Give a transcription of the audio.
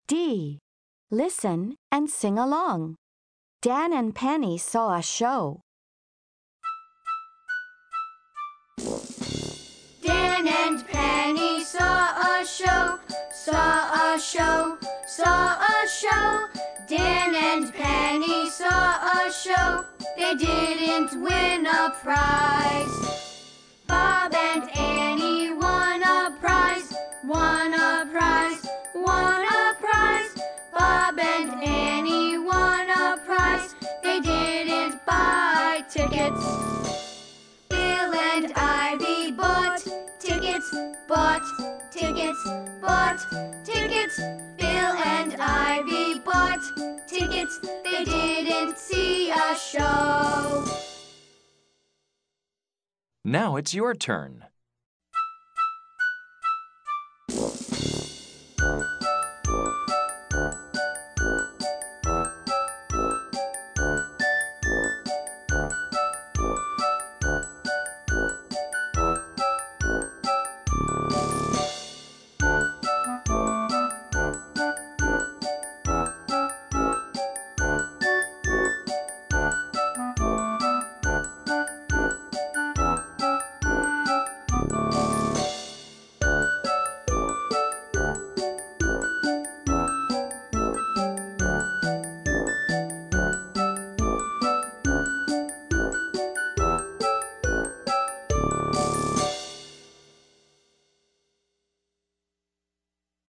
D. Listen and sing along. Dan and Penny saw a show. Dan and Penny saw a show, saw a show, saw a show. Dan and Penny saw a show. They didn't win a prize. Bob and Annie won a prize, won a prize, won a prize. Bob and Annie won a prize. They didn't buy tickets. Bill and Ivy bought tickets, bought tickets, bought tickets. Bill and Ivy bought tickets. They didn't see a show. Now it's your turn.